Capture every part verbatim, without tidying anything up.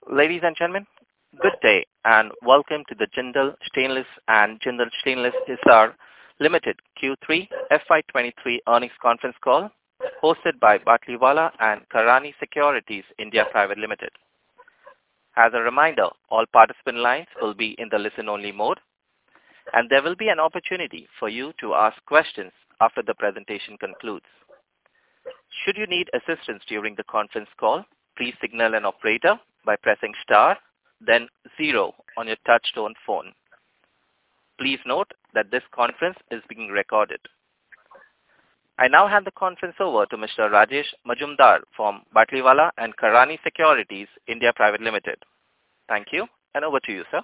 Ladies and gentlemen, good day and welcome to the Jindal Stainless and Jindal Stainless Hisar Limited Q three F Y twenty-three earnings conference call hosted by Batlivala and Karani Securities India Private Limited. As a reminder, all participant lines will be in the listen-only mode, and there will be an opportunity for you to ask questions after the presentation concludes. Should you need assistance during the conference call, please signal an operator by pressing star, then zero on your touch-tone phone. Please note that this conference is being recorded. I now hand the conference over to Mister Rajesh Majumdar from Batlivala and Karani Securities India Private Limited. Thank you, and over to you, sir.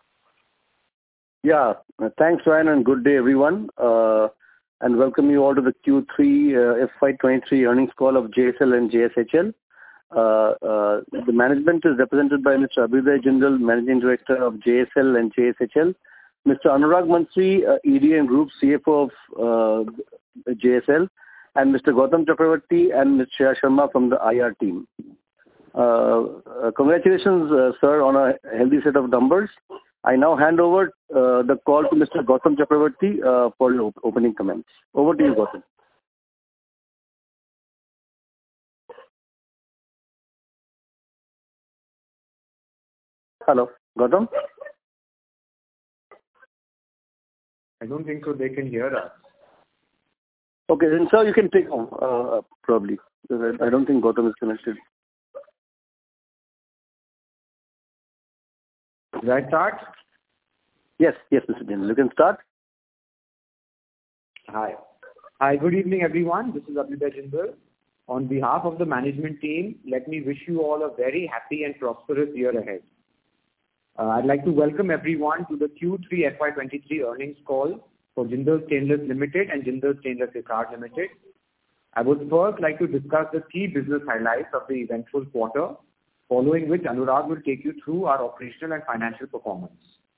Yeah, thanks, Ryan, and good day, everyone. Uh, and welcome you all to the Q three uh, F Y twenty-three earnings call of J S L and J S H L. Uh, uh, the management is represented by Mister Abhyuday Jindal, Managing Director of J S L and J S H L, Mister Anurag Mantri, uh, E D and Group C F O of uh, J S L, and Mister Gautam Chakravarti and Miz Shreya Sharma from the I R team. Uh, uh, congratulations, uh, sir, on a healthy set of numbers. I now hand over uh, the call to Mister Gautam Chakravarti uh, for your op- opening comments. Over to you, Gautam. Hello, Gautam? I don't think so they can hear us. Okay, then sir, you can take uh, probably. I don't think Gautam is connected. Should I start? Yes, yes, Mister Jindal. You can start. Hi. Hi, good evening, everyone. This is Abhyuday Jindal. On behalf of the management team, let me wish you all a very happy and prosperous year ahead. Uh, I'd like to welcome everyone to the Q three F Y twenty-three earnings call for Jindal Stainless Limited and Jindal Stainless Hisar Limited. I would first like to discuss the key business highlights of the eventful quarter, following which Anurag will take you through our operational and financial performance.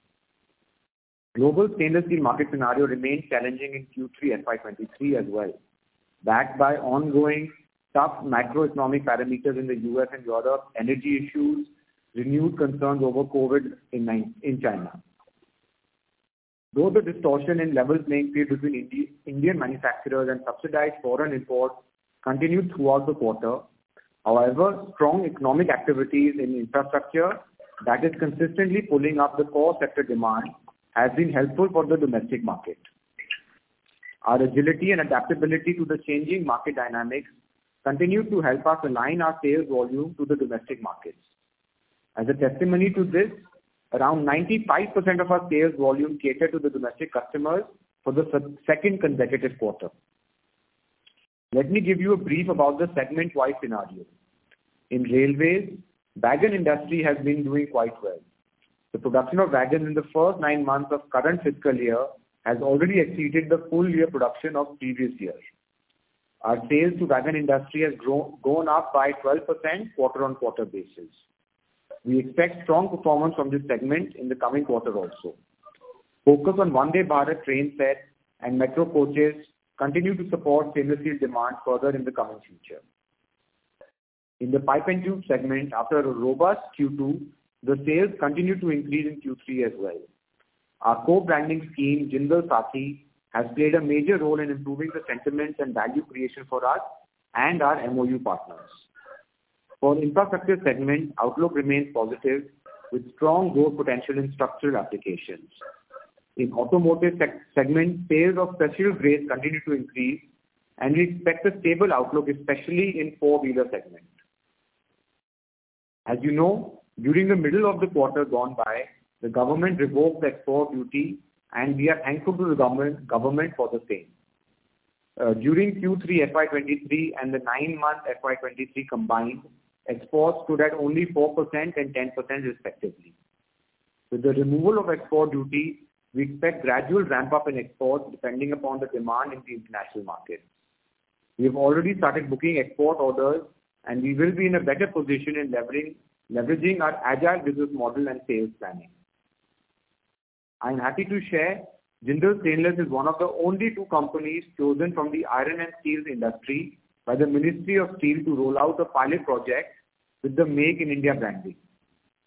Global stainless steel market scenario remains challenging in Q three F Y twenty-three as well, backed by ongoing tough macroeconomic parameters in the U S and Europe, energy issues, renewed concerns over COVID in, in China. Though the distortion in level playing field between Indi- Indian manufacturers and subsidized foreign imports continued throughout the quarter, however, strong economic activities in infrastructure that is consistently pulling up the core sector demand has been helpful for the domestic market. Our agility and adaptability to the changing market dynamics continue to help us align our sales volume to the domestic markets. As a testimony to this, around ninety-five percent of our sales volume cater to the domestic customers for the second consecutive quarter. Let me give you a brief about the segment-wise scenario. In railways, wagon industry has been doing quite well. The production of wagons in the first nine months of current fiscal year has already exceeded the full year production of previous year. Our sales to wagon industry has grown, gone up by twelve percent quarter-on-quarter basis. We expect strong performance from this segment in the coming quarter also. Focus on Vande Bharat train set and metro coaches continue to support stainless steel demand further in the coming future. In the pipe and tube segment, after a robust Q two, the sales continue to increase in Q three as well. Our co-branding scheme, Jindal Saathi, has played a major role in improving the sentiments and value creation for us and our M O U partners. For infrastructure segment, outlook remains positive with strong growth potential in structural applications. In automotive seg- segment, sales of special grades continue to increase, and we expect a stable outlook, especially in four-wheeler segment. As you know, during the middle of the quarter gone by, the government revoked the export duty, and we are thankful to the government, government for the same. Uh, during Q three F Y twenty-three and the nine-month F Y twenty-three combined, exports stood at only four percent and ten percent respectively. With the removal of export duty, we expect gradual ramp-up in exports depending upon the demand in the international market. We have already started booking export orders, and we will be in a better position in leveraging, leveraging our agile business model and sales planning. I am happy to share Jindal Stainless is one of the only two companies chosen from the iron and steel industry by the Ministry of Steel to roll out a pilot project with the Make in India branding.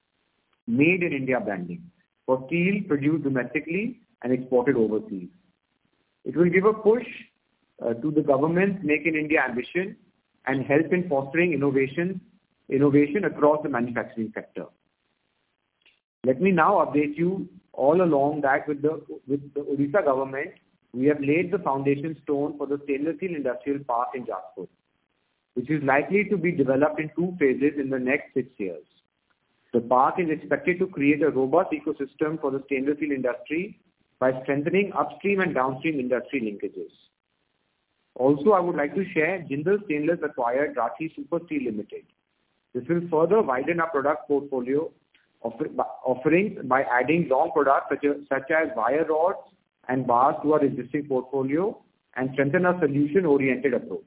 Made in India branding for steel produced domestically and exported overseas. It will give a push uh, to the government's Make in India ambition and help in fostering innovation, innovation across the manufacturing sector. Let me now update you all along that with the, with the Odisha government, we have laid the foundation stone for the stainless steel industrial park in Jajpur, which is likely to be developed in two phases in the next six years. The park is expected to create a robust ecosystem for the stainless steel industry by strengthening upstream and downstream industry linkages. Also, I would like to share Jindal Stainless acquired Rathi Super Steel Limited. This will further widen our product portfolio offer, offerings by adding long products such as, such as wire rods and bars to our existing portfolio and strengthen our solution-oriented approach.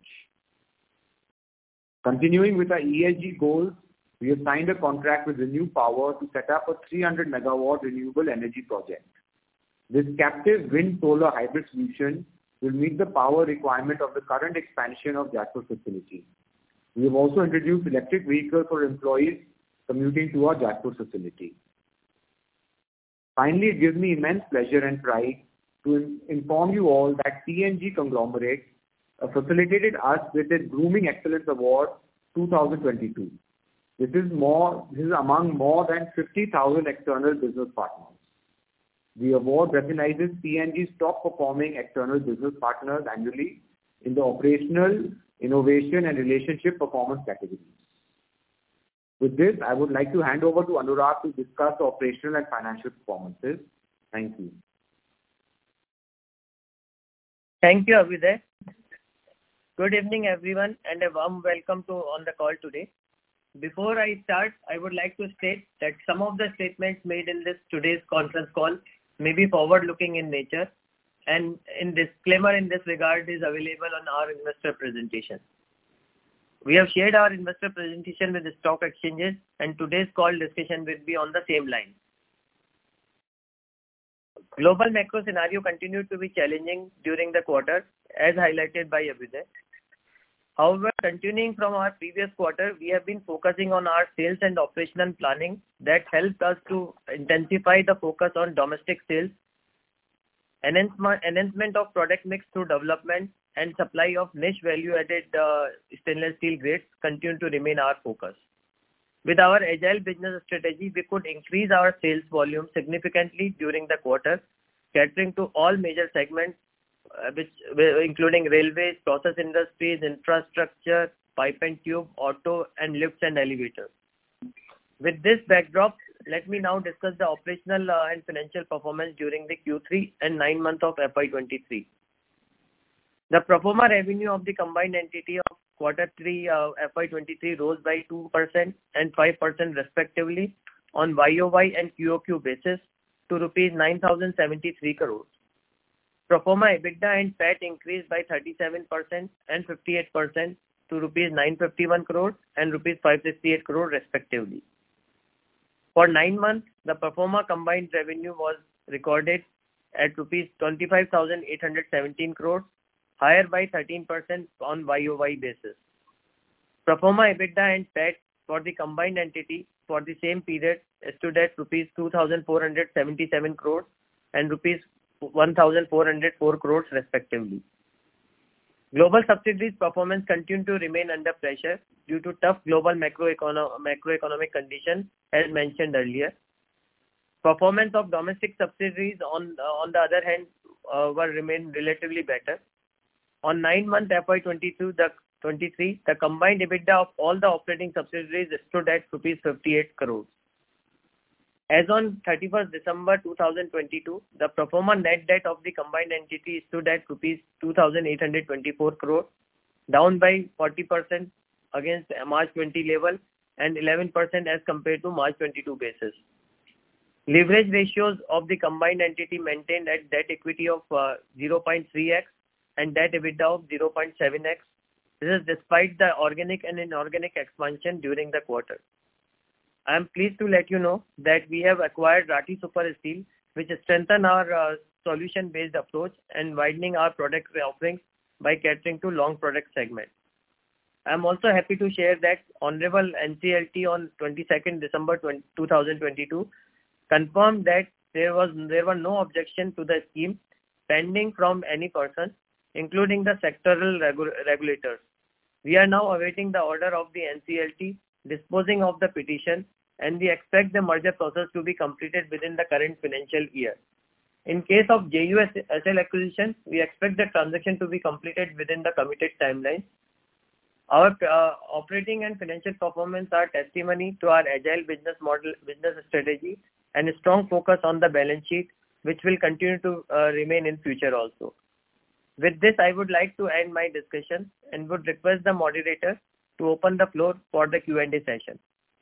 Continuing with our E S G goals, we have signed a contract with Renew Power to set up a three hundred megawatt renewable energy project. This captive wind-solar hybrid solution will meet the power requirement of the current expansion of Jajpur facility. We have also introduced electric vehicles for employees commuting to our Jajpur facility. Finally, it gives me immense pleasure and pride to inform you all that P N G Conglomerate uh, facilitated us with its Grooming Excellence Award two thousand twenty-two. This is more. This is among more than fifty thousand external business partners. The award recognizes P N G's top performing external business partners annually in the operational, innovation and relationship performance categories. With this, I would like to hand over to Anurag to discuss the operational and financial performances. Thank you. Thank you, Abhyuday. Good evening, everyone, and a warm welcome to on the call today. Before I start, I would like to state that some of the statements made in this today's conference call may be forward-looking in nature, and in disclaimer in this regard is available on our investor presentation. We have shared our investor presentation with the stock exchanges, and today's call discussion will be on the same line. Global macro scenario continued to be challenging during the quarter, as highlighted by Abhyuday. However, continuing from our previous quarter, we have been focusing on our sales and operational planning that helped us to intensify the focus on domestic sales, enhancement, enhancement of product mix through development, and supply of niche value-added uh, stainless steel grades continue to remain our focus. With our agile business strategy, we could increase our sales volume significantly during the quarter, catering to all major segments, Uh, which including railways, process industries, infrastructure, pipe and tube, auto, and lifts and elevators. With this backdrop, let me now discuss the operational uh, and financial performance during the Q three and nine months of F Y twenty-three. The pro forma revenue of the combined entity of quarter three uh, F Y twenty-three rose by two percent and five percent respectively on Y O Y and Q O Q basis to rupees nine thousand seventy-three crores. Pro forma EBITDA and P A T increased by thirty-seven percent and fifty-eight percent to rupees nine hundred fifty-one crores and rupees five hundred sixty-eight crores respectively. For nine months, the pro forma combined revenue was recorded at rupees twenty-five thousand eight hundred seventeen crores, higher by thirteen percent on Y O Y basis. Pro forma EBITDA and P A T for the combined entity for the same period stood at rupees two thousand four hundred seventy-seven crores and rupees one thousand four hundred four crores respectively. Global subsidiaries performance continued to remain under pressure due to tough global macroecono- macroeconomic conditions as mentioned earlier. Performance of domestic subsidiaries on uh, on the other hand uh, were remain relatively better. On nine month F Y twenty-two, the twenty-three, the combined EBITDA of all the operating subsidiaries stood at rupees fifty-eight crores. As on thirty-first December two thousand twenty-two, the pro forma net debt of the combined entity stood at rupees two thousand eight hundred twenty-four crore, down by forty percent against March twenty level and eleven percent as compared to March twenty-two basis. Leverage ratios of the combined entity maintained at debt equity of uh, zero point three x and debt EBITDA of zero point seven x. This is despite the organic and inorganic expansion during the quarter. I am pleased to let you know that we have acquired Rathi Super Steel, which strengthen our uh, solution-based approach and widening our product offerings by catering to long product segment. I'm also happy to share that Honorable N C L T on twenty-second December two thousand twenty-two confirmed that there was there were no objection to the scheme pending from any person, including the sectoral regu- regulators. We are now awaiting the order of the N C L T disposing of the petition, and we expect the merger process to be completed within the current financial year. In case of J U S L acquisition, we expect the transaction to be completed within the committed timeline. Our uh, operating and financial performance are testimony to our agile business model, business strategy, and a strong focus on the balance sheet, which will continue to uh, remain in future also. With this, I would like to end my discussion and would request the moderator to open the floor for the Q and A session.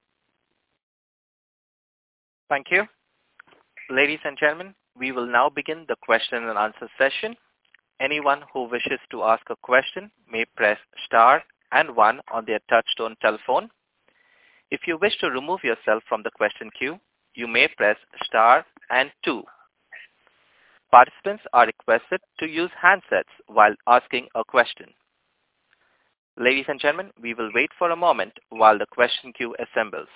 Thank you. Ladies and gentlemen, we will now begin the question and answer session. Anyone who wishes to ask a question may press star and one on their touchtone telephone. If you wish to remove yourself from the question queue, you may press star and two. Participants are requested to use handsets while asking a question. Ladies and gentlemen, we will wait for a moment while the question queue assembles.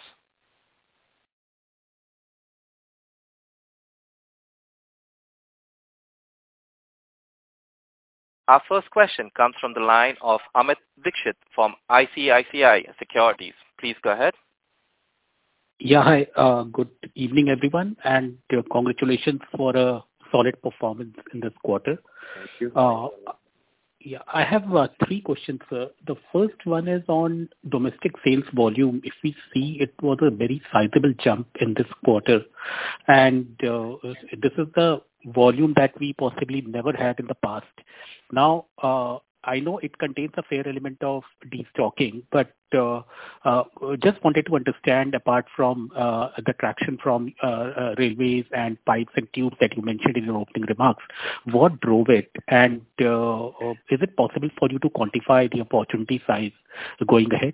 Our first question comes from the line of Amit Dixit from I C I C I Securities. Please go ahead. Yeah, hi. Uh, good evening, everyone, and uh, congratulations for a solid performance in this quarter. Thank you. Uh, yeah, I have uh, three questions, sir. The first one is on domestic sales volume. If we see, it was a very sizable jump in this quarter, and uh, this is the volume that we possibly never had in the past. Now, uh, I know it contains a fair element of destocking, but uh, uh, just wanted to understand, apart from uh, the traction from uh, uh, railways and pipes and tubes that you mentioned in your opening remarks, what drove it? And uh, uh, is it possible for you to quantify the opportunity size going ahead?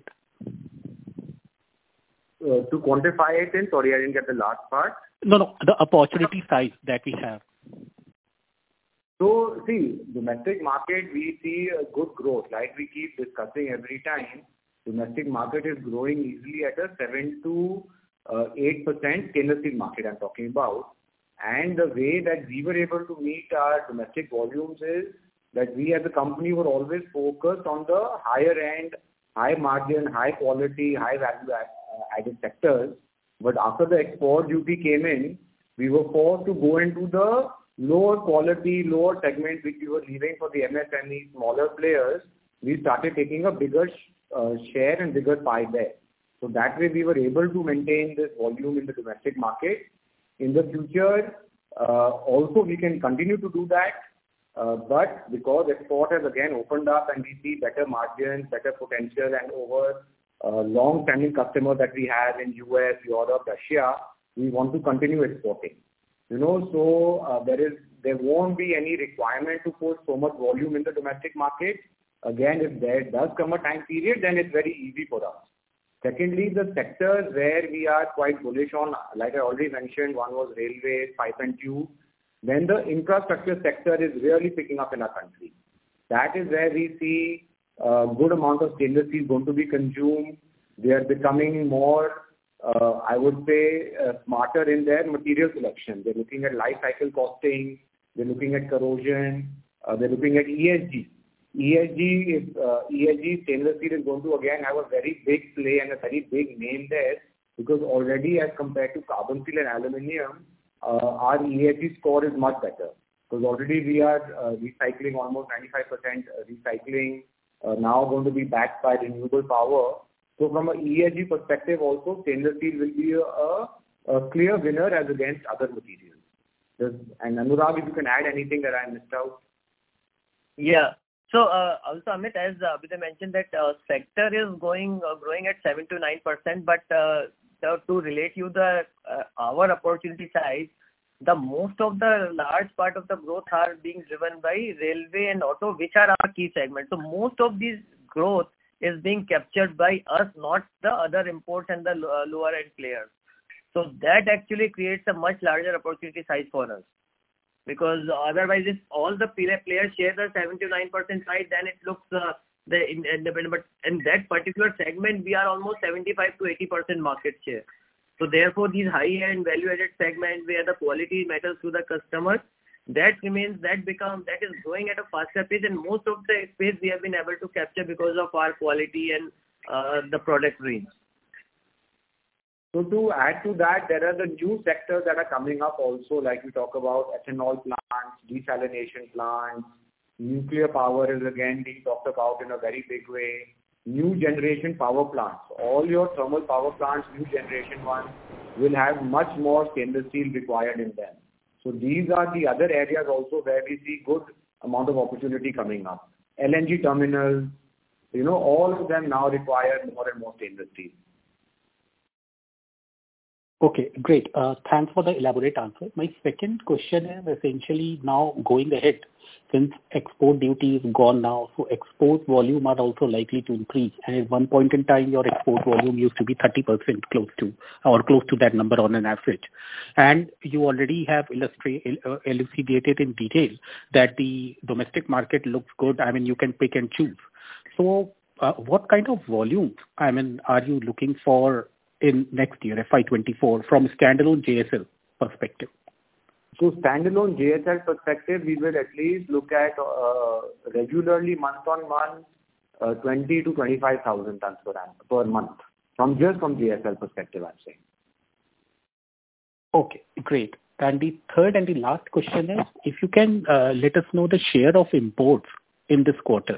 Uh, to quantify it in, sorry, I didn't get the last part. No, no, the opportunity size that we have. So, see, domestic market, we see a good growth. Like we keep discussing every time, domestic market is growing easily at a seven to eight percent stainless steel market I'm talking about. And the way that we were able to meet our domestic volumes is that we as a company were always focused on the higher end, high margin, high quality, high value added sectors. But after the export duty came in, we were forced to go into the lower quality, lower segment which we were leaving for the M S M E, smaller players. We started taking a bigger uh, share and bigger pie there. So that way we were able to maintain this volume in the domestic market. In the future, uh, also we can continue to do that. Uh, but because export has again opened up and we see better margins, better potential, and over uh, long-standing customers that we have in U S, Europe, Russia, we want to continue exporting. You know, so uh, there is there won't be any requirement to put so much volume in the domestic market. Again, if there does come a time period, then it's very easy for us. Secondly, the sectors where we are quite bullish on, like I already mentioned, one was railways, pipe and tube. Then the infrastructure sector is really picking up in our country. That is where we see a good amount of stainless steel going to be consumed. They are becoming more Uh, I would say, uh, smarter in their material selection. They're looking at life cycle costing, they're looking at corrosion, uh, they're looking at E S G. E S G is, uh, E S G stainless steel is going to again have a very big play and a very big name there, because already as compared to carbon steel and aluminium, uh, our E S G score is much better. Because already we are uh, recycling almost ninety-five percent recycling, uh, now going to be backed by renewable power. So from an E S G perspective also, stainless steel will be a, a, a clear winner as against other materials. Does, and Anurag, if you can add anything that I missed out. Yeah. So uh, also, Amit, as uh, Abhyuday mentioned, that uh, sector is going uh, growing at seven to nine percent, but uh, the, to relate you the uh, our opportunity size, the most of the large part of the growth are being driven by railway and auto, which are our key segments. So most of these growth is being captured by us, not the other imports and the uh, lower end players. So that actually creates a much larger opportunity size for us. Because otherwise, if all the players share the seven to nine percent size, then it looks uh, the in- independent, but in that particular segment, we are almost seventy-five to eighty percent market share. So therefore, these high-end value-added segment where the quality matters to the customer, that remains, that become, that is growing at a faster pace, and most of the space we have been able to capture because of our quality and uh, the product range. So to add to that, there are the new sectors that are coming up also, like we talk about ethanol plants, desalination plants, nuclear power is again being talked about in a very big way. New generation power plants. All your thermal power plants, new generation ones, will have much more stainless steel required in them. So these are the other areas also where we see good amount of opportunity coming up. L N G terminals, you know, all of them now require more and more stainless steel. Okay, great. Uh, Thanks for the elaborate answer. My second question is essentially now going ahead, since export duty is gone now, so export volume are also likely to increase. And at one point in time, your export volume used to be thirty percent close to, or close to that number on an average. And you already have illustrate, uh, elucidated in detail that the domestic market looks good. I mean, you can pick and choose. So uh, what kind of volume, I mean, are you looking for in next year, F Y twenty-four, from standalone J S L perspective? So standalone J S L perspective, we will at least look at uh, regularly month on month, uh, twenty to twenty-five thousand tons per annum, per month, from just from J S L perspective, I'm saying. Okay, great. And the third and the last question is, if you can uh, let us know the share of imports in this quarter.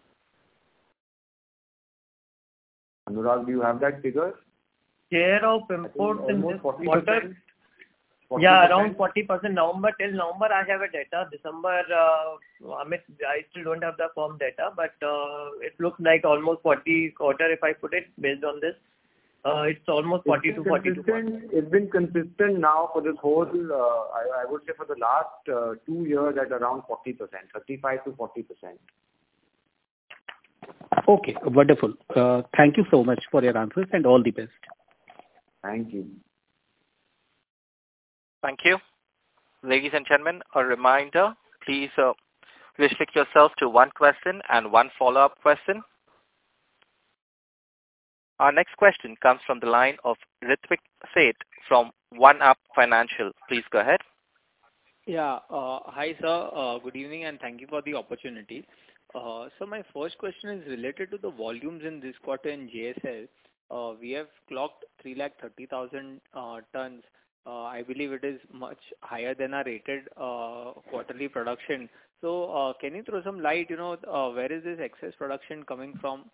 Anurag, do you have that figure? Share of imports in this forty quarter, percent. forty percent. yeah, around forty percent. November, till November I have a data. December, uh, Amit, I still don't have the firm data, but uh, it looks like almost forty quarter if I put it based on this. Uh, it's almost forty to forty-two percent. It's been consistent now for this whole, uh, I, I would say for the last uh, two years at around forty percent, thirty-five to forty percent. Okay, wonderful. Uh, thank you so much for your answers and all the best. Thank you. Thank you. Ladies and gentlemen, a reminder, please uh, restrict yourself to one question and one follow-up question. Our next question comes from the line of Ritvik Seth from One Up Financial. Please go ahead. Yeah. Uh, hi, sir. Uh, good evening, and thank you for the opportunity. Uh, so my first question is related to the volumes in this quarter in J S L. Uh, we have clocked three lakh thirty thousand uh, tons. Uh, I believe it is much higher than our rated uh, quarterly production. So uh, can you throw some light, you know, uh, where is this excess production coming from?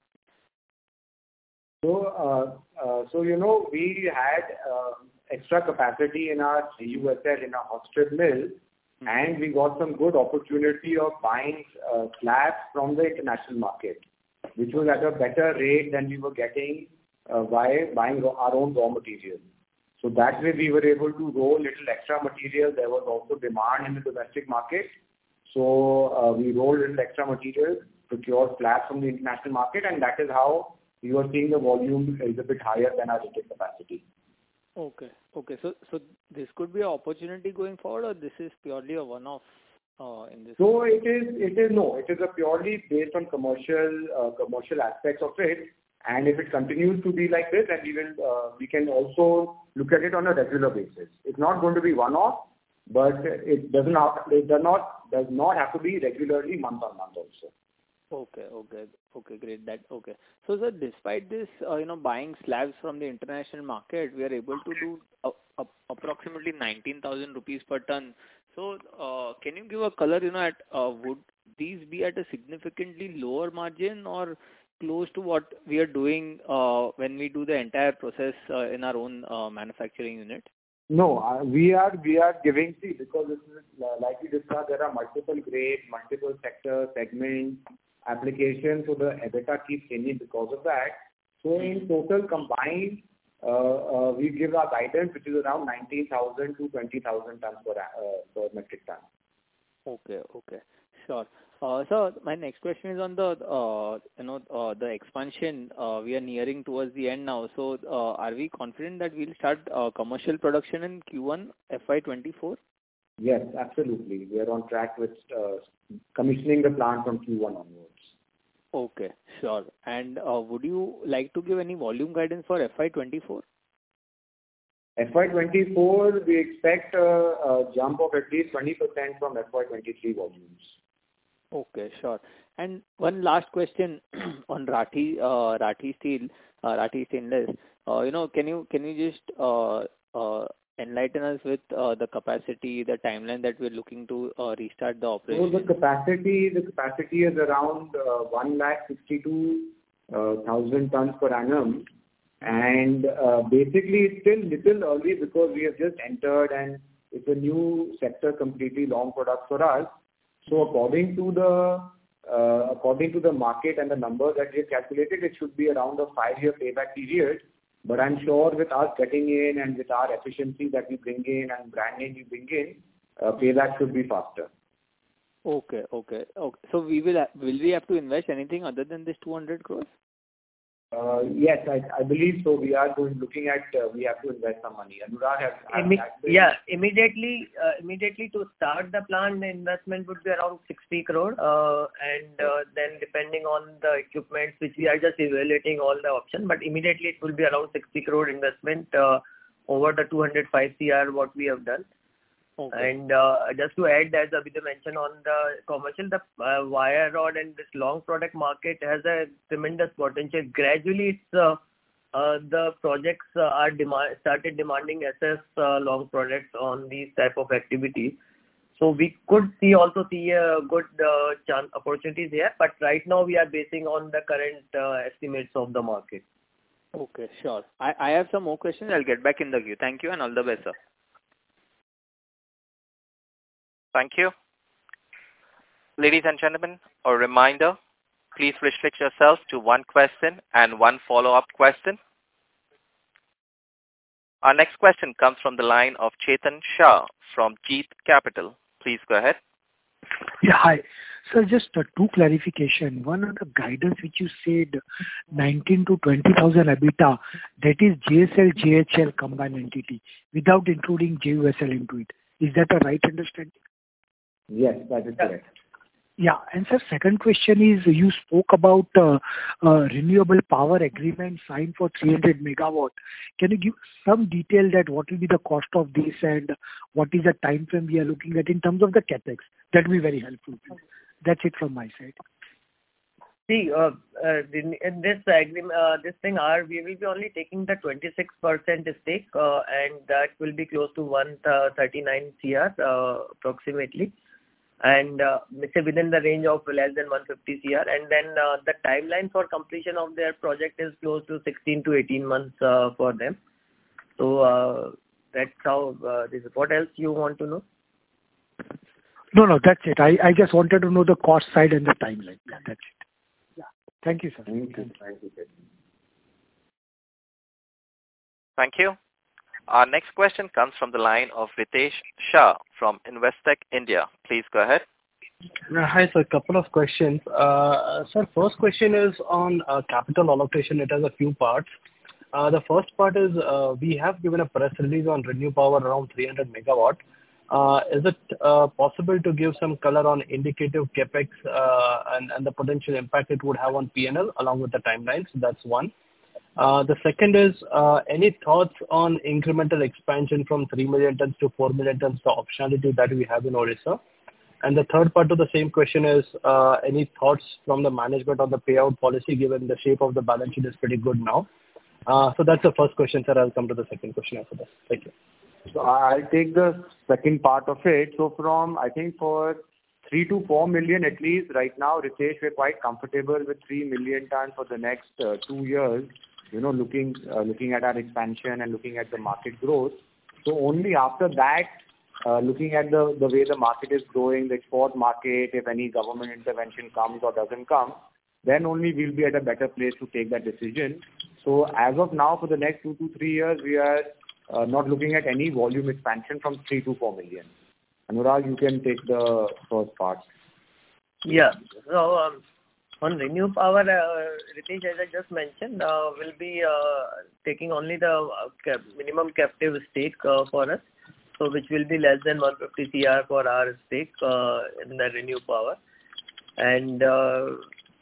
So, uh, uh, so you know, we had uh, extra capacity in our C U S L, in our hot strip mill, mm-hmm. and we got some good opportunity of buying uh, slabs from the international market, which was at a better rate than we were getting uh, by buying our own raw material. So that way we were able to roll little extra material. There was also demand in the domestic market. So uh, we rolled little extra material, procured slabs from the international market, and that is how you are seeing the volume is a bit higher than our rated capacity. Okay. Okay. So so this could be an opportunity going forward, or this is purely a one-off uh, in this? So it is, it is no, it is a purely based on commercial uh, commercial aspects of it. And if it continues to be like this, then we will uh, we can also look at it on a regular basis. It's not going to be one-off, but it doesn't have, it does not does not have to be regularly month on month also. Okay, okay, okay, great. That okay. So, sir, despite this, uh, you know, buying slabs from the international market, we are able to do uh, uh, approximately nineteen thousand rupees per ton. So, uh, can you give a color? You know, at uh, would these be at a significantly lower margin or close to what we are doing uh, when we do the entire process uh, in our own uh, manufacturing unit? No, uh, we are we are giving, see, because this is, uh, like we discussed, there are multiple grades, multiple sectors, segments, applications, so the EBITDA keeps changing because of that. So in total combined, uh, uh, we give our guidance, which is around nineteen thousand to twenty thousand tons per, uh, per metric ton. Okay, okay, sure. Uh, so my next question is on the uh, you know uh, the expansion. Uh, we are nearing towards the end now. So uh, are we confident that we'll start uh, commercial production in Q one F Y twenty-four? Yes, absolutely. We are on track with uh, commissioning the plant from Q one onwards. Okay, sure. And uh, would you like to give any volume guidance for F Y twenty-four? F Y twenty-four, we expect a, a jump of at least twenty percent from F Y twenty-three volumes. Okay, sure. And one last question on Rathi, uh, Rathi Steel, uh, Rathi Stainless. Uh, you know, can you can you just uh, uh, enlighten us with uh, the capacity, the timeline that we're looking to uh, restart the operation? So the capacity, the capacity is around uh, one lakh sixty-two thousand tons per annum, and uh, basically it's still little early because we have just entered and it's a new sector, completely long product for us. So according to the uh, according to the market and the numbers that we have calculated, it should be around a five-year payback period. But I'm sure with us getting in and with our efficiency that we bring in and brand name we bring in, uh, payback should be faster. Okay, okay, okay. So we will ha- will we have to invest anything other than this two hundred crores? Uh, yes, I, I believe so. We are going looking at uh, we have to invest some money. Anurag has, has Imme- actually- yeah, immediately, uh, immediately to start the plant, the investment would be around sixty crore, uh, and uh, then depending on the equipment, which we are just evaluating all the options, but immediately it will be around sixty crore investment uh, over the two hundred five crore what we have done. Okay. And uh, just to add, as Abhyuday mentioned on the commercial, the uh, wire rod and this long product market has a tremendous potential. Gradually, it's uh, uh, the projects uh, are demand started demanding S S uh, long products on these type of activities. So we could see also see a good uh, chance opportunities here, but right now we are basing on the current uh, estimates of the market. Okay, sure. I, I have some more questions. I'll get back in the queue. Thank you and all the best, sir. Thank you. Ladies and gentlemen, a reminder, please restrict yourselves to one question and one follow-up question. Our next question comes from the line of Chetan Shah from Jeet Capital. Please go ahead. Yeah, hi. So just uh, two clarification. One on the guidance which you said nineteen to twenty thousand EBITDA, that is J S L, J H L combined entity without including J U S L into it. Is that a right understanding? Yes, that is correct. Yeah. And sir, second question is you spoke about uh, uh, renewable power agreement signed for three hundred megawatt. Can you give some detail that what will be the cost of this and what is the time frame we are looking at in terms of the capex? That will be very helpful. That's it from my side. See, uh, uh, in this agreement, uh, this thing, are we will be only taking the twenty-six percent stake, uh, and that will be close to one thirty-nine crore uh, approximately, and uh, say within the range of less than one fifty crore. And then uh, the timeline for completion of their project is close to sixteen to eighteen months uh, for them. So uh, that's how uh, this is. What else you want to know? No, no, that's it. I, I just wanted to know the cost side and the timeline. Yeah, that's it. Yeah. Thank you, sir. Thank you. Thank you. Thank you. Our next question comes from the line of Ritesh Shah from Investec India. Please go ahead. Uh, Hi, sir. Couple of questions. Uh, Sir, first question is on uh, capital allocation. It has a few parts. Uh, The first part is, uh, we have given a press release on Renew Power around three hundred megawatt. Uh, Is it uh, possible to give some color on indicative CapEx uh, and and the potential impact it would have on P and L along with the timelines? That's one. Uh, The second is, uh, any thoughts on incremental expansion from three million tons to four million tons, the optionality that we have in Odisha? And the third part of the same question is, uh, any thoughts from the management on the payout policy, given the shape of the balance sheet is pretty good now? Uh, So that's the first question, sir. I'll come to the second question after this. Thank you. So I'll take the second part of it. So from, I think for three to four million at least right now, Ritesh, we're quite comfortable with three million tons for the next uh, two years, you know, looking uh, looking at our expansion and looking at the market growth. So only after that, uh, looking at the, the way the market is growing, the export market, if any government intervention comes or doesn't come, then only we'll be at a better place to take that decision. So as of now, for the next two to three years, we are uh, not looking at any volume expansion from three to four million. Anurag, you can take the first part. Yeah. So um, on Renew Power, uh, Ritesh, as I just mentioned, uh, will be uh, taking only the uh, cap- minimum captive stake uh, for us, so which will be less than one hundred fifty crore for our stake uh, in the Renew Power. And uh,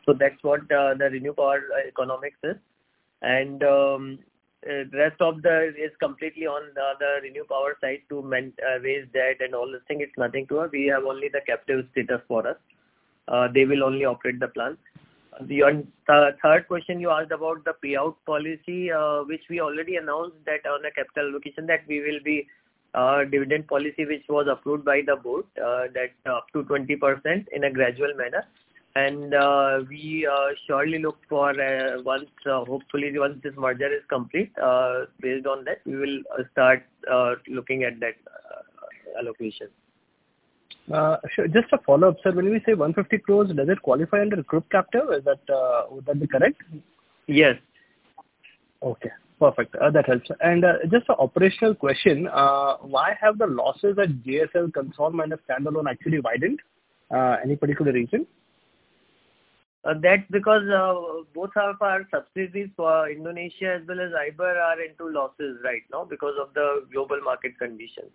So that's what uh, the renew power economics is. And um, uh, rest of the is completely on the, the renew power side to man, uh, raise debt and all this thing. It's nothing to us. We have only the captive status for us. Uh, they will only operate the plant. The uh, third question you asked about the payout policy, uh, which we already announced that on a capital allocation that we will be uh, dividend policy which was approved by the board uh, that up to twenty percent in a gradual manner. And uh, we uh, surely look for uh, once, uh, hopefully once this merger is complete, uh, based on that, we will uh, start uh, looking at that uh, allocation. Uh, sure. Just a follow-up, sir. When we say one hundred fifty crores, does it qualify under group captive? Is that, uh, would that be correct? Yes. Okay, perfect. Uh, that helps. And uh, just an operational question. Uh, why have the losses at J S L consol minus standalone actually widened? Uh, any particular reason? Uh, that's because uh, both of our subsidiaries for Indonesia as well as I B R are into losses right now because of the global market conditions.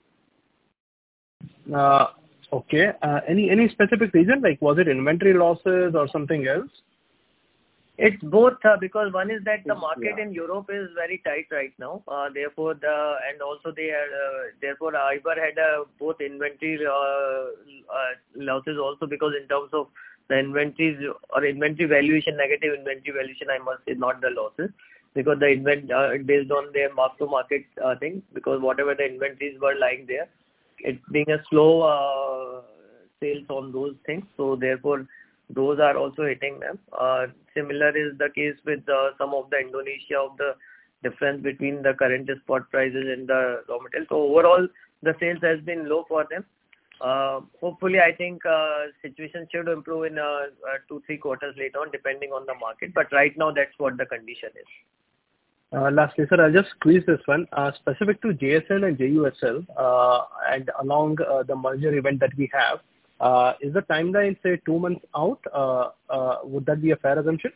Uh, okay. Uh, any any specific reason? Like, was it inventory losses or something else? It's both uh, because one is that the market yeah. in Europe is very tight right now. Uh, therefore, the and also they are uh, therefore I B R had uh, both inventory uh, uh, losses also because in terms of the inventories or inventory valuation, negative inventory valuation, I must say, not the losses, because the invent uh, based on their mark to market uh, thing, because whatever the inventories were lying there, it's being a slow uh, sales on those things, so therefore those are also hitting them. Uh, similar is the case with uh, some of the Indonesia of the difference between the current spot prices and the raw material. So overall, the sales has been low for them. Uh, hopefully, I think uh, situation should improve in uh, uh, two, three quarters later on, depending on the market. But right now, that's what the condition is. Uh, lastly, sir, I'll just squeeze this one. Uh, specific to J S L and J U S L, uh, and along uh, the merger event that we have, uh, is the timeline, say, two months out? Uh, uh, would that be a fair assumption?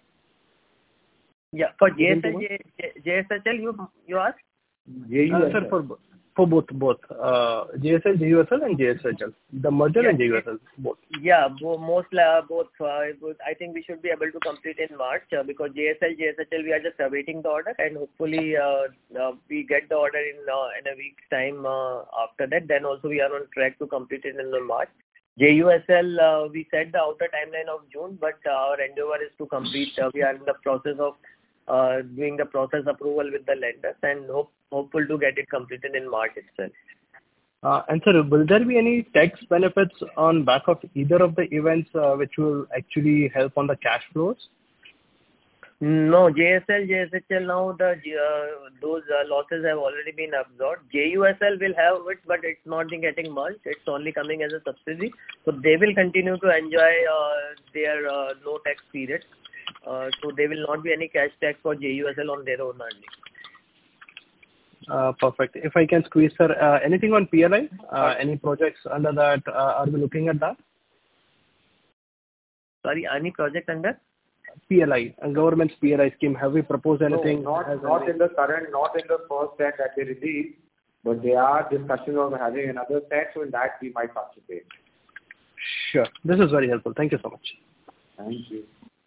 Yeah, for J S L, J, J, J S H L, you you asked? J U S L. Uh, sir, for for both both uh, J S L, J U S L, and J S H L, the merger yeah, and J U S L both. Yeah, bo- most uh, both. Uh, I think we should be able to complete in March uh, because J S L, J S H L, we are just awaiting the order, and hopefully uh, uh, we get the order in uh, in a week's time. Uh, after that, then also we are on track to complete it in March. J U S L, uh, we set the outer timeline of June, but uh, our endeavor is to complete. Uh, we are in the process of uh, doing the process approval with the lenders, and hope, hopeful to get it completed in March itself. Uh, and sir, will there be any tax benefits on back of either of the events uh, which will actually help on the cash flows? No, J S L, J S H L now the uh, those uh, losses have already been absorbed. J U S L will have it, but it's not been getting merged. It's only coming as a subsidiary, so they will continue to enjoy uh, their uh, no tax period. Uh, so there will not be any cash tax for J U S L on their own earnings. Uh, perfect. If I can squeeze, sir, uh, anything on P L I? Uh, any projects under that? Uh, are we looking at that? Sorry, any project under? P L I, and government's P L I scheme. Have we proposed anything? No, not not in the current, not in the first set that they released, but they are discussing of having another set, so in that we might participate. Sure. This is very helpful. Thank you so much. Thank you.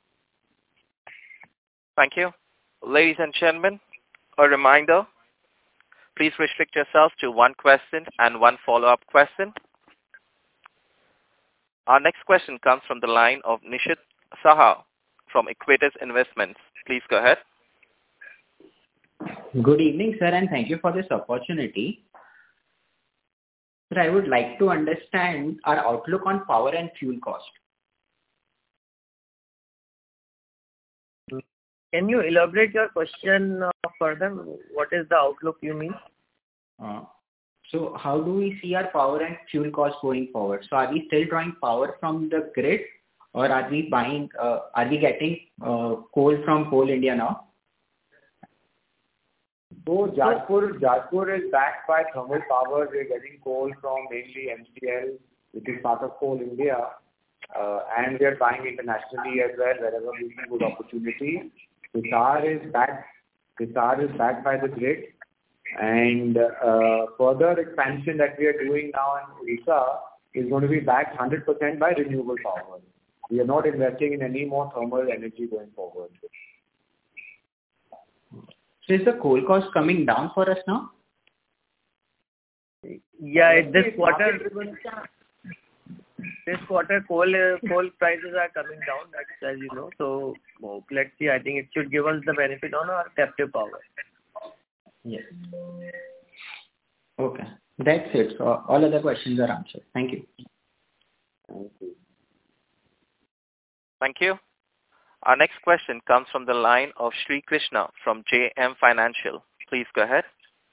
Thank you. Ladies and gentlemen, a reminder, please restrict yourself to one question and one follow-up question. Our next question comes from the line of Nishit Saha from Equitas Investments. Please go ahead. Good evening, sir, and thank you for this opportunity. Sir, I would like to understand our outlook on power and fuel cost. Can you elaborate your question uh, further? What is the outlook you mean? Uh, so how do we see our power and fuel costs going forward? So are we still drawing power from the grid, or are we buying, uh, are we getting uh, coal from Coal India now? So Jajpur, Jajpur is backed by thermal power. We're getting coal from mainly M C L, which is part of Coal India, uh, and we are buying internationally as well wherever we see good opportunity. Hisar is backed. Hisar is backed by the grid, and uh, further expansion that we are doing now in Odisha is going to be backed one hundred percent by renewable power. We are not investing in any more thermal energy going forward. So is the coal cost coming down for us now? Yeah, this quarter, this quarter coal coal prices are coming down, that's as you know. So let's see, I think it should give us the benefit on our captive power. Yes. Okay. That's it. So all other questions are answered. Thank you. Thank you. Thank you. Our next question comes from the line of Sri Krishna from J M Financial. Please go ahead.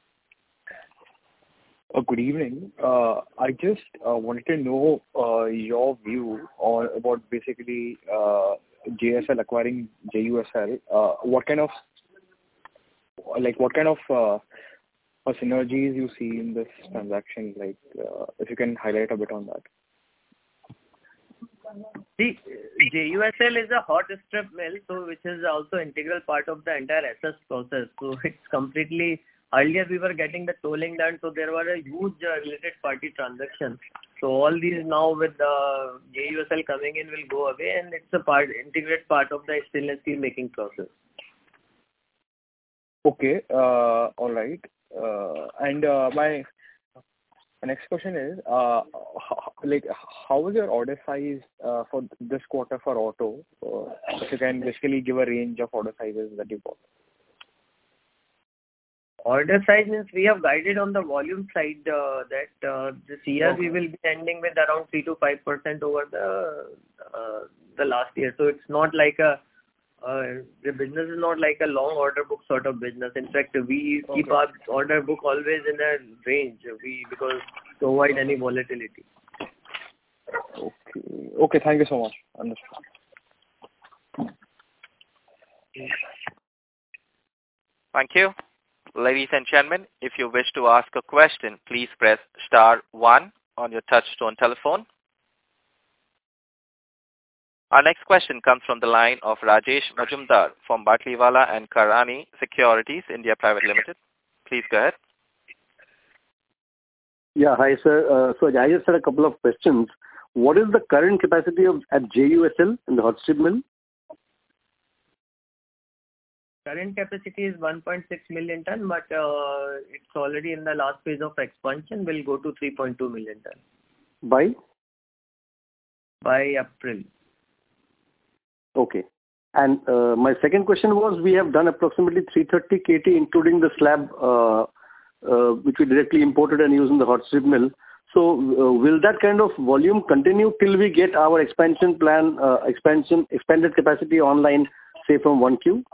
Uh, good evening. Uh, I just uh, wanted to know uh, your view on about basically uh, J S L acquiring J U S L. Uh, what kind of like what kind of uh, uh, synergies you see in this transaction? Like, uh, if you can highlight a bit on that. See, J U S L is a hot strip mill, so which is also integral part of the entire S S process. So it's completely. Earlier we were getting the tolling done, so there were a huge uh, related party transaction. So all these now with the J U S L coming in will go away, and it's a part, integrated part of the stainless steel making process. Okay. Uh, all right. Uh, and uh, my next question is, uh, how, like, how was your order size uh, for this quarter for auto? Uh, if you can basically give a range of order sizes that you got. Order size means we have guided on the volume side uh, that uh, this year Okay. we will be ending with around three to five percent over the uh, the last year. So it's not like a uh, the business is not like a long order book sort of business. In fact, we Okay. keep our order book always in a range. We because to avoid any volatility. Okay. Okay. Thank you so much. Understood. Thank you. Ladies and gentlemen, if you wish to ask a question, please press star one on your touchtone telephone. Our next question comes from the line of Rajesh Majumdar from Batliwala and Karani Securities India Private Limited. Please go ahead. Yeah, hi sir. Uh, so I just had a couple of questions. What is the current capacity of at J U S L in the hot strip mill? Current capacity is one point six million ton, but uh, it's already in the last phase of expansion. Will go to three point two million ton By? by April. Okay. And uh, my second question was, we have done approximately three hundred thirty K T, including the slab, uh, uh, which we directly imported and used in the hot strip mill. So uh, will that kind of volume continue till we get our expansion plan, uh, expansion, expanded capacity online, say from one Q?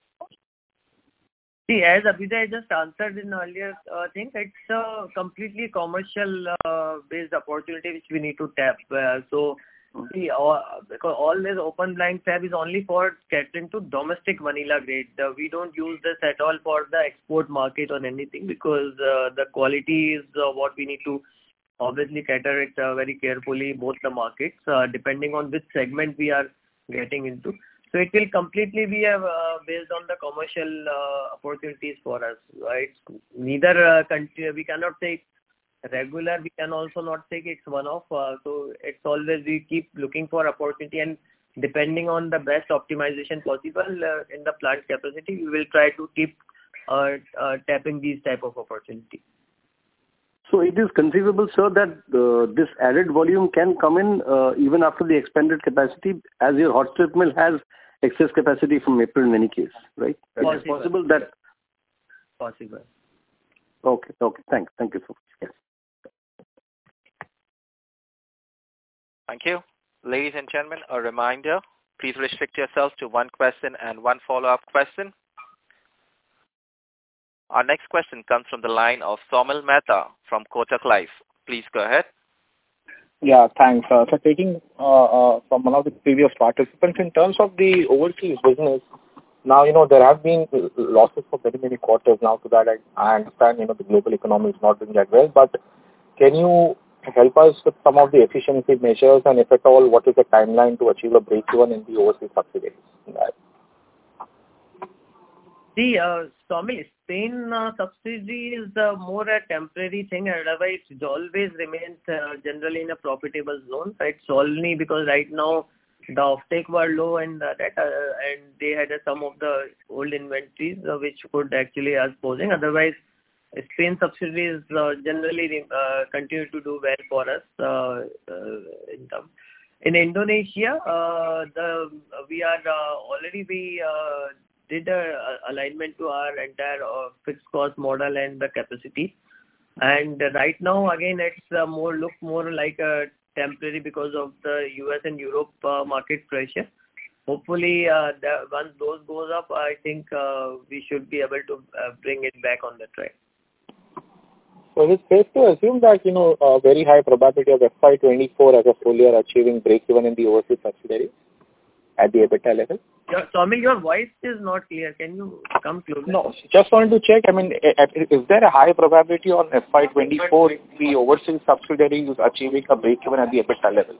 See, as Abhyuday just answered in earlier uh, thing, it's a completely commercial uh, based opportunity which we need to tap. Uh, so, see, uh, because all this open blank fab is only for catering to domestic vanilla grade. Uh, we don't use this at all for the export market or anything, because uh, the quality is uh, what we need to obviously cater it uh, very carefully, both the markets, uh, depending on which segment we are getting into. So it will completely be uh, based on the commercial uh, opportunities for us. Right? Neither uh, country, we cannot take regular, we can also not take it's one-off. Uh, so it's always we keep looking for opportunity, and depending on the best optimization possible uh, in the plant capacity, we will try to keep uh, uh, tapping these type of opportunity. So it is conceivable, sir, that uh, this added volume can come in uh, even after the expanded capacity, as your hot strip mill has excess capacity from April in any case, right? Possible. It is possible that... Possible. Okay, okay. Thanks. Thank you so much. Yes. Thank you. Ladies and gentlemen, a reminder, please restrict yourselves to one question and one follow-up question. Our next question comes from the line of Somil Mehta from Kotak Life. Please go ahead. Yeah, thanks. Uh, so taking uh, uh, from one of the previous participants, in terms of the overseas business, now, you know, there have been losses for many, many quarters now. To that, I, I understand, you know, the global economy is not doing that well, but can you help us with some of the efficiency measures, and if at all, what is the timeline to achieve a break-even in the overseas subsidiaries? See, uh, Somil, Spain uh, subsidy is uh, more a temporary thing. Otherwise, it always remains uh, generally in a profitable zone. It's only because right now the offtake were low and uh, that uh, and they had uh, some of the old inventories uh, which could actually us posing. Otherwise, Spain subsidiaries uh, generally uh, continue to do well for us uh, uh, in term. In Indonesia, uh, the we are uh, already we uh, did a, a alignment to our entire uh, fixed cost model and the capacity. And right now, again, it's uh, more look more like a temporary because of the U S and Europe uh, market pressure. Hopefully, uh, the, once those goes up, I think uh, we should be able to uh, bring it back on the track. So it's safe to assume that, you know, a very high probability of F Y twenty-four as a full year achieving break-even in the overseas subsidiaries at the EBITDA level? Yeah, Saumil, your voice is not clear. Can you come closer? No, just wanted to check. I mean, is there a high probability on F Y twenty-four the overseas subsidiaries achieving a break-even at the EBITDA level?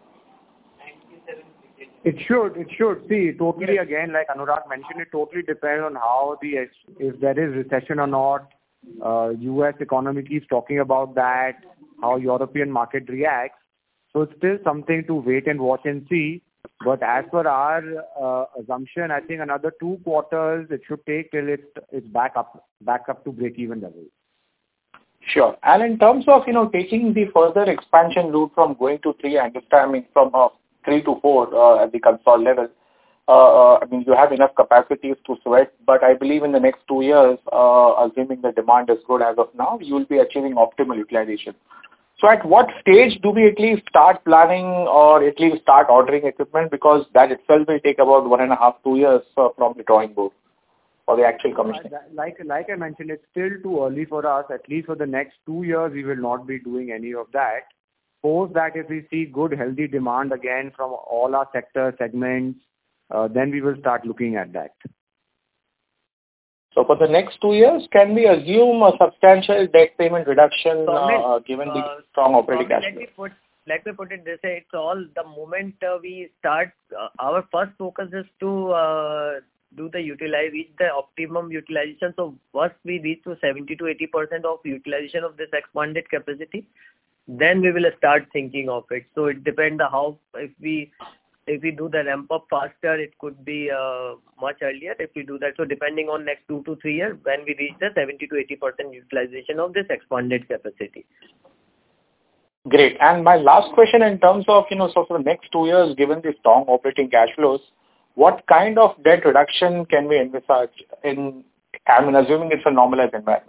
It should. It should. See, totally again, like Anurag mentioned, it totally depends on how the, if there is recession or not. Uh, U S economy keeps talking about that, how European market reacts. So it's still something to wait and watch and see. But as per our uh, assumption, I think another two quarters it should take till it, it's back up back up to break-even levels. Sure. And in terms of, you know, taking the further expansion route from going to three, I understand, I mean, from uh, three to four uh, at the console level, uh, I mean, you have enough capacities to sweat, but I believe in the next two years, uh, assuming the demand is good as of now, you will be achieving optimal utilization. So at what stage do we at least start planning or at least start ordering equipment? Because that itself will take about one and a half, two years uh, from the drawing board for the actual commissioning. Like, like I mentioned, it's still too early for us. At least for the next two years, we will not be doing any of that. Post that, if we see good, healthy demand again from all our sector segments, uh, then we will start looking at that. So for the next two years, can we assume a substantial debt payment reduction uh, given the uh, strong operating cash let flow? me put let me put it this way: it's all the moment uh, we start. Uh, our first focus is to uh, do the utilize reach the optimum utilization. So once we reach to seventy to eighty percent of utilization of this expanded capacity, then we will start thinking of it. So it depends on how if we. If we do the ramp up faster, it could be uh, much earlier. If we do that, so depending on next two to three years, when we reach the seventy to eighty percent utilization of this expanded capacity. Great. And my last question in terms of, you know, so for the next two years, given the strong operating cash flows, what kind of debt reduction can we envisage in, I mean, assuming it's a normalized environment?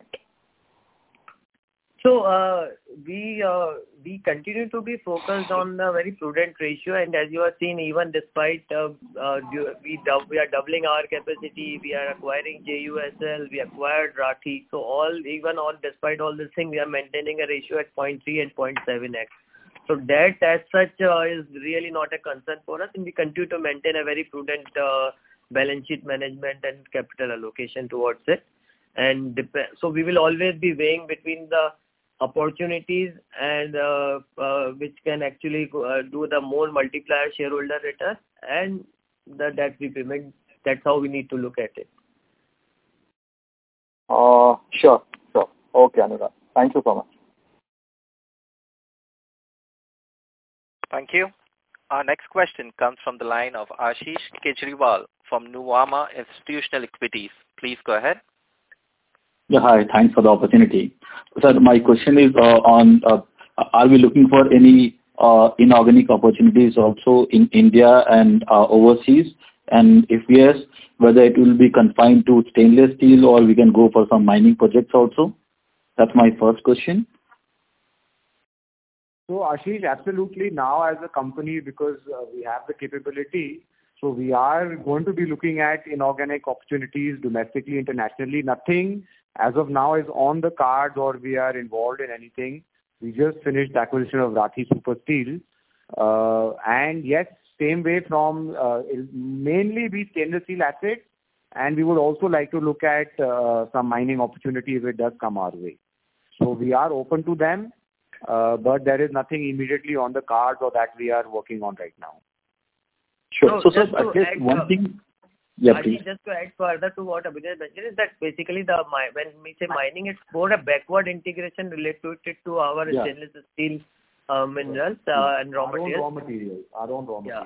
So uh, we uh, we continue to be focused on the very prudent ratio, and as you have seen, even despite uh, uh, we we are doubling our capacity, we are acquiring J U S L, we acquired Rathi. So all even all despite all this thing, we are maintaining a ratio at zero point three and zero point seven x. So debt as such uh, is really not a concern for us, and we continue to maintain a very prudent uh, balance sheet management and capital allocation towards it. And dep- so we will always be weighing between the opportunities and uh, uh, which can actually uh, do the more multiplier shareholder return and the debt repayment. That's how we need to look at it. Uh, sure, sure. Okay, Anurag. Thank you so much. Thank you. Our next question comes from the line of Ashish Kejriwal from Nuvama Institutional Equities. Please go ahead. Yeah, hi. Thanks for the opportunity. Sir, my question is uh, on, uh, are we looking for any uh, inorganic opportunities also in India and uh, overseas? And if yes, whether it will be confined to stainless steel or we can go for some mining projects also? That's my first question. So Ashish, absolutely now as a company, because uh, we have the capability, so we are going to be looking at inorganic opportunities domestically, internationally. Nothing as of now is on the cards or we are involved in anything. We just finished the acquisition of Rathi Super Steel. Uh, and yes, same way from uh, mainly be stainless steel assets. And we would also like to look at uh, some mining opportunity if it does come our way. So we are open to them, uh, but there is nothing immediately on the cards or that we are working on right now. Sure. So, So, sir, just at to least add, one uh, thing. Yeah, please. Just to add further to what Abhinay mentioned is that basically the mi- when we say mining, it's more a backward integration related to our Yeah. stainless steel uh, minerals uh, and raw Our own materials. raw materials. Our own raw Yeah. materials.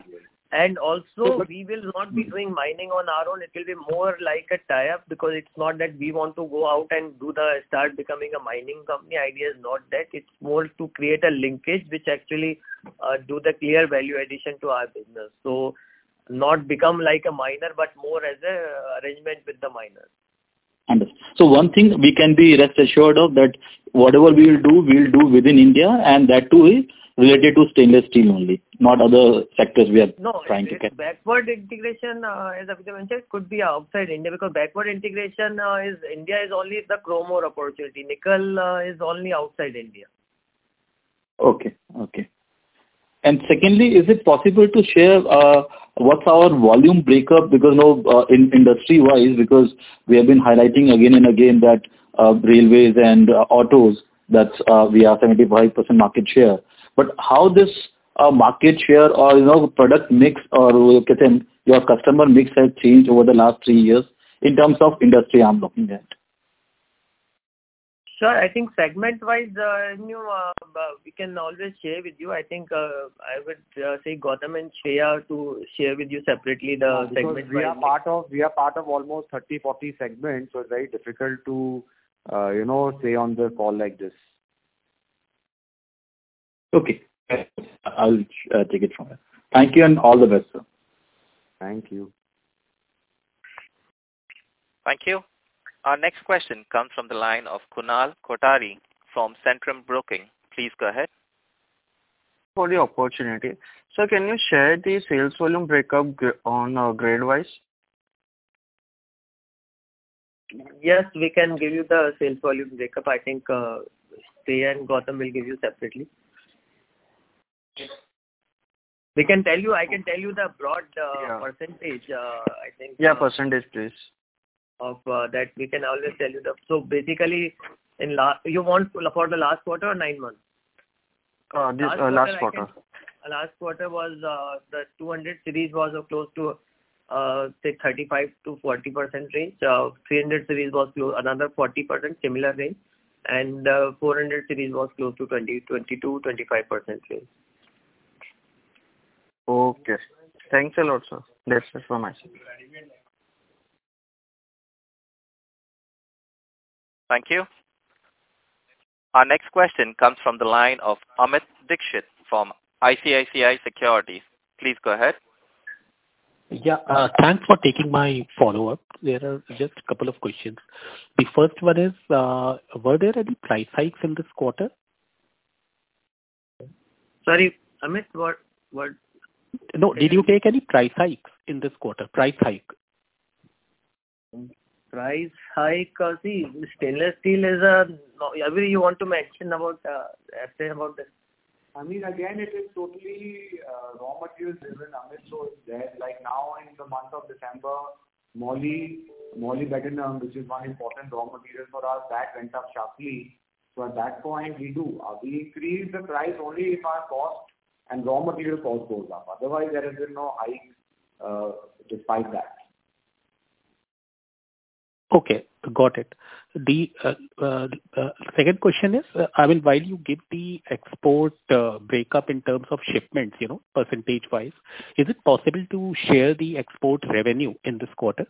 And also, we will not be doing mining on our own. It will be more like a tie-up, because it's not that we want to go out and do the start becoming a mining company. Idea is not that. It's more to create a linkage which actually uh, do the clear value addition to our business. So not become like a miner, but more as a arrangement with the miners. Understood. So one thing we can be rest assured of, that whatever we will do, we will do within India, and that too is related to stainless steel only, not other sectors we are no, trying it, to get. Backward integration, uh, as Abhijit mentioned, could be outside India, because backward integration uh, is India is only the chrome ore opportunity. Nickel uh, is only outside India. Okay, okay. And secondly, is it possible to share uh, what's our volume breakup? Because no, uh, in industry-wise, because we have been highlighting again and again that uh, railways and uh, autos, that's uh, we have seventy-five percent market share. But how this uh, market share or you know product mix or your customer mix has changed over the last three years in terms of industry I'm looking at? Sure. I think segment-wise, uh, you know, uh, we can always share with you. I think uh, I would uh, say Gautam and Shreya to share with you separately the yeah, segment. We are part of we are part of almost thirty, forty segments, so it's very difficult to uh, you know say on the call like this. Okay, I'll uh, take it from here. Thank you and all the best, sir. Thank you. Thank you. Our next question comes from the line of Kunal Kothari from Centrum Broking. Please go ahead. For the opportunity. So can you share the sales volume breakup on uh, grade-wise? Yes, we can give you the sales volume breakup. I think uh, Shreya and Gautam will give you separately. We can tell you, I can tell you the broad uh, yeah. percentage, uh, I think. Yeah, uh, percentage, please. Of uh, that, we can always tell you the. So basically, in last, you want for the last quarter or nine months? Uh, this last uh, quarter, last quarter. Can, last quarter was uh, the two hundred series was uh, close to uh, say thirty-five to forty percent range. Uh, three hundred series was close another forty percent similar range, and uh, four hundred series was close to twenty, twenty-two, twenty-five percent range. Okay. Thanks a lot, sir. That's it from my side. Thank you. Our next question comes from the line of Amit Dixit from I C I C I Securities. Please go ahead. Yeah, uh, thanks for taking my follow-up. There are just a couple of questions. The first one is, uh, were there any price hikes in this quarter? Sorry, Amit, what? what? No, did you take any price hikes in this quarter? Price hike? Price hike, uh, see, stainless steel is a, no, every you want to mention about, uh, say about this. I mean, again, it is totally uh, raw material driven, Amit, so it's there. Like now in the month of December, moly, molybdenum, which is one important raw material for us, that went up sharply. So at that point, we do. Uh, we increase the price only if our cost and raw material cost goes up. Otherwise, there has been no hike uh, despite that. Okay, got it. The uh, uh, uh, second question is, uh, I mean, while you give the export uh, breakup in terms of shipments, you know, percentage-wise, is it possible to share the export revenue in this quarter?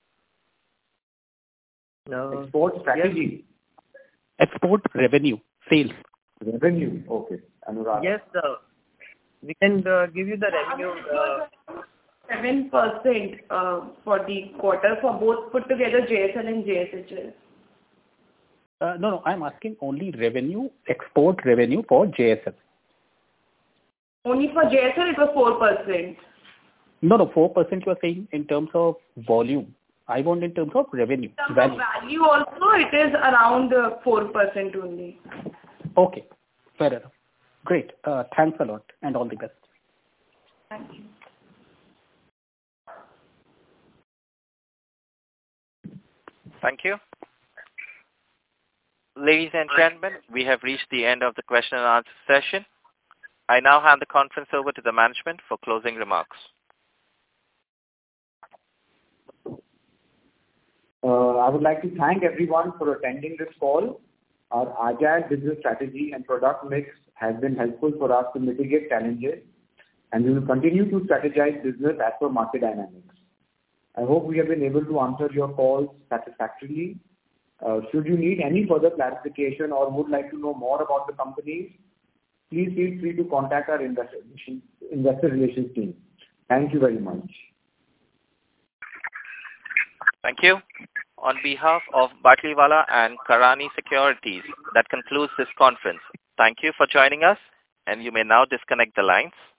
No. Export strategy? Yes. Export revenue, sales. Revenue, okay. Anurag. Yes, sir. We can uh, give you the revenue. Uh, seven percent uh, for the quarter for both put together J S L and J S H L. Uh, no, no, I'm asking only revenue, export revenue for J S L. Only for J S L it was four percent. No, no, four percent you are saying in terms of volume. I want in terms of revenue. In terms value. of value also it is around uh, four percent only. Okay, fair enough. Great. Uh, thanks a lot and all the best. Thank you. Thank you. Ladies and gentlemen, we have reached the end of the question and answer session. I now hand the conference over to the management for closing remarks. Uh, I would like to thank everyone for attending this call. Our agile business strategy and product mix has been helpful for us to mitigate challenges and we will continue to strategize business as per market dynamics. I hope we have been able to answer your calls satisfactorily. Uh, should you need any further clarification or would like to know more about the company, please feel free to contact our investor relations, investor relations team. Thank you very much. Thank you. On behalf of Batlivala and Karani Securities, that concludes this conference. Thank you for joining us, and you may now disconnect the lines.